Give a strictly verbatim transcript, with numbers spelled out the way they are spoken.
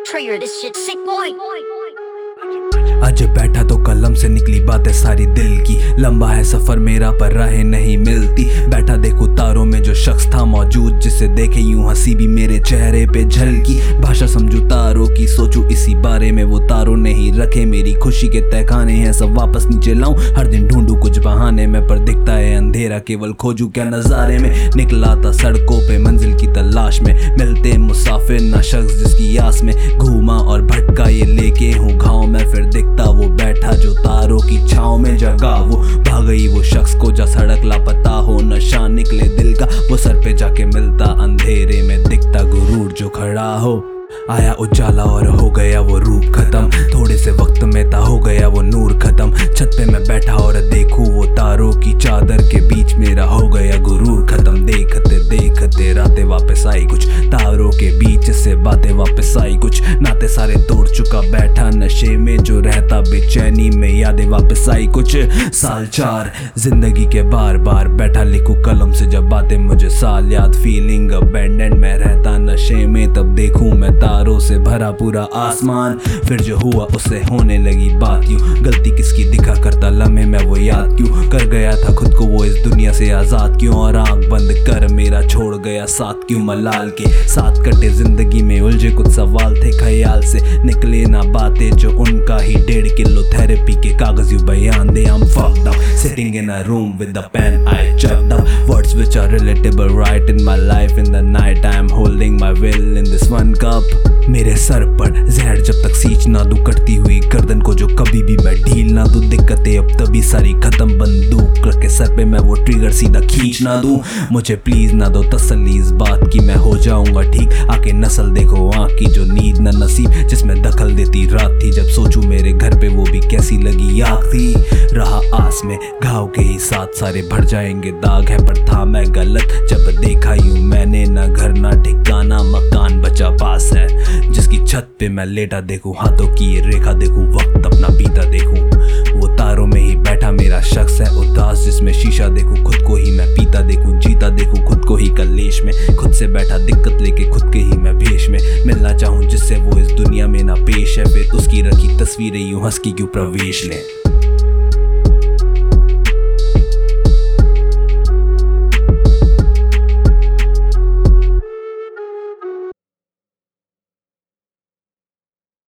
Trigger, this shit sick boy. आज बैठा तो कलम से निकली बातें सारी दिल की। लंबा है सफर मेरा पर राहें नहीं मिलती। बैठा देखूं तारों में जो शख्स था मौजूद, जिसे देखे यूं हंसी भी मेरे चेहरे पे झलकी। भाषा समझू तारों की, सोचूं इसी बारे में, वो तारों नहीं रखे मेरी खुशी के तहखाने हैं। सब वापस नीचे लाऊं, हर दिन ढूंढूं कुछ बहाने में, पर दिखता है अंधेरा केवल खोजूं क्या नजारे में। निकला था सड़कों पे मंजिल की तलाश में, मिलते मुसाफिर ना शख्स जिसकी आस में। घूमा और भटका ये लेके हूँ घाव में, फिर दिखता वो बैठा जो तारों की छांव में। जगा वो भाग गई वो शख्स को जा सड़क लापता हो, नशा निकले दिल का वो सर पे जाके मिलता। अंधेरे में दिखता गुरूर जो खड़ा हो, आया उजाला और हो गया वो रूप खत्म। थोड़े से वक्त में था हो गया वो नूर खत्म। छत पे मैं बैठा और देखूं वो तारों की चादर के बीच मेरा हो गया गुरूर खत्म। देखते देखते रातें वापस आई कुछ, तारों के बीच से बातें वापस आई कुछ। नाते सारे तोड़ चुका बैठा नशे में, जो रहता बेचैनी में यादें वापस आई कुछ। साल चार जिंदगी के बार बार बैठा लिखूं कलम से जब बातें मुझे साल याद। फीलिंग अबैंडन में रहता नशे में, तब देखूं मैं तारों से भरा पूरा आसमान। फिर जो हुआ उससे होने लगी बात यूं, गलती किसकी दिखा करता लम्हे में वो याद क्यों। कर गया था खुद को वो इस दुनिया से आजाद क्यों, और आंख बंद कर मेरा छोड़ गया साथ क्यों। मलाल के साथ कटे जिंदगी में उलझे कुछ सवाल थे ख्याल से, निकले ना बातें जो उनका ही डेढ़ किलो थेरेपी के कागज यूं बयान दे। I'm fucked up, sitting in a room with a pen I chucked up, words which are relatable right in my life. In the night I am holding my will in this one cup. मेरे सर पर जहर जब तक सींच ना दूं, कटती हुई गर्दन को जो कभी भी मैं ढील ना दूं। दिक्कतें अब तभी सारी खत्म, बंदूक रख के सर पे मैं वो ट्रिगर सीधा खींच ना दूं। मुझे प्लीज ना दो तसल्ली इस बात की, मैं हो जाऊंगा ठीक। आके नस्ल देखो आँख की जो नींद न नसीब, जिसमें दखल देती रात थी। जब सोचूं मेरे घर पे वो भी कैसी लगी आग थी। रहा आस में घाव के ही साथ सारे भर जाएंगे दाग है, पर था मैं गलत जब देखा यूं मैंने। ना घर ना ठिकाना मकान बचा पास है, जिसकी छत पे मैं लेटा देखूं हाथों की ये रेखा देखूं, वक्त अपना बीता देखूं। वो तारों में ही बैठा मेरा शख्स है उदास, जिसमें शीशा देखूं खुद को ही मैं पीता देखूं। जीता देखूं खुद को ही कलेश में, खुद से बैठा दिक्कत लेके खुद के ही मैं भेष में। मिलना चाहूं जिससे वो इस दुनिया में ना पेश है, फिर उसकी रखी तस्वीरें यूं हंस की क्यों प्रवेश लें।